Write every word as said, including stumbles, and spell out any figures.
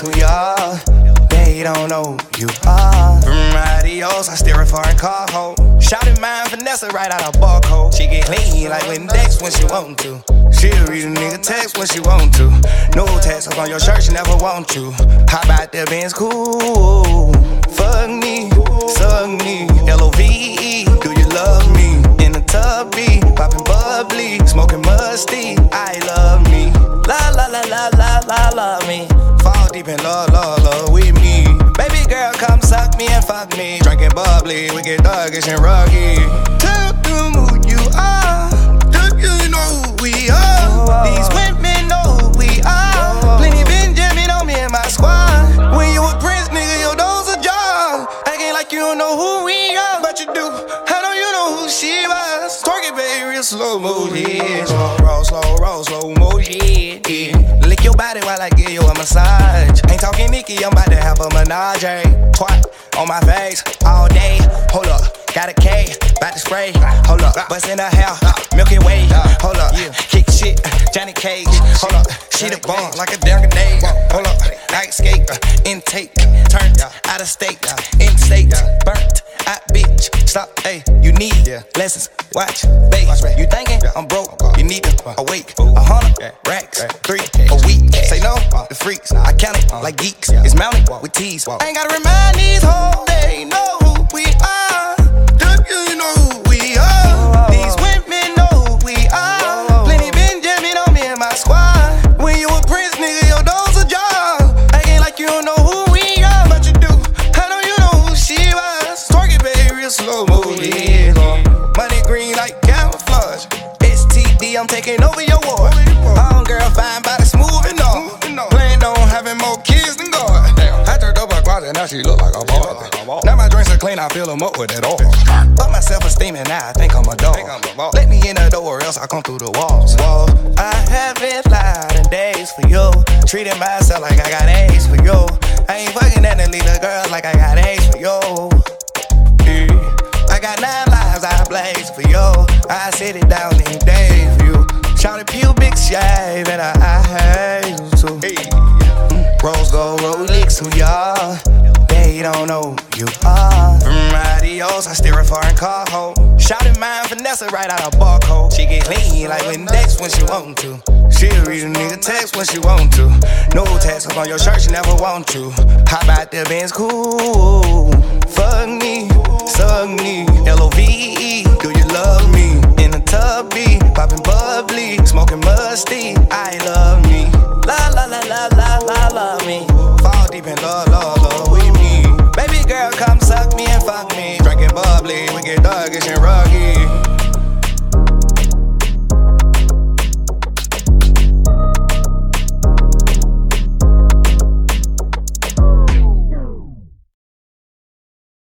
who you are. They don't know who you are. From radios, I steer a foreign car hole. Shouting mine, Vanessa right out of barcode. She get clean like Windex when she want to. She'll read a nigga text when she want to. No text up on your shirt, she never want to. How about that Benz cool? Fuck me, suck me, L O V E. Do you love me? In the tub, be popping bubbly, smoking musty. I love me. La la la la la la love me. Fall deep in love, love, love with me. Baby girl, come suck me and fuck me. Drinking bubbly, we get thuggish and rugged. Tell them who you are. Do you know who we are? These women know who we are. Plenty Benjamin on me and my squad. When you a prince, nigga, your doors are jar. Acting like you don't know who we are, but you do. How do you know who she was? Twerk it, baby, real slow motion. Roll, slow, roll, slow motion. Yeah. Lick your body while I give you a massage. Ain't talking Nicki, I'm about to have a menage. Twat on my face all day. Hold up, got a K, bout to spray. Hold up, bust in her hair, Milky Way. Hold up, kick shit, Johnny Cage. Hold up, she the bomb like a damn grenade. Hold up, I escape, intake, turned out of state, in state, burnt out bitch. Stop, hey, you need lessons, watch, bait. You thinking I'm broke, you need to awake. A hundred racks, three a week. Say no, the freaks, I count it like geeks. It's mounted with tees. I ain't gotta remind these hoes, they know who we are. Do you know who we are? These women know who we are. Plenty Benjamin on me and my squad. When you a prince, nigga, your doors are jar. Acting like you don't know who we are, but you do. How do you know who she was? Twerk it, baby, real slow motion. Money green like camouflage. S T D, I'm taking over your ward. Home girl, fine body, smooth and all. Plan on having more kids than God. I turned up her closet, now she look like a ball. Now my drinks are clean, I fill them up with that oil. Up my self-esteem and now I think I'm a dog. Let me in the door or else I come through the walls. Whoa. I haven't lied in days for you. Treating myself like I got AIDS for you. I ain't fucking that and leave the girls like I got AIDS for you. Yeah. I got nine lives I blaze for you. I sit it down in days for you. Shout it pubic shave and I, I hate you too. Hey. Mm, Rose gold Rolex, who y'all? They don't know who you are. From radios, I steer a foreign car hole. Shouting mine, Vanessa right out of barcode. She get clean like Windex when she want to. She'll read a nigga text when she want to. No text up on your shirt, she never want to. How about that Benz cool? Fuck me, suck me, L O V E. Do you love me? In the tub, be popping bubbly, smoking musty. I love me. La la la la la la love me. Fall deep in love, love, love with me. Baby girl, come suck me and fuck me. Drinking bubbly, we get thuggish and rugged.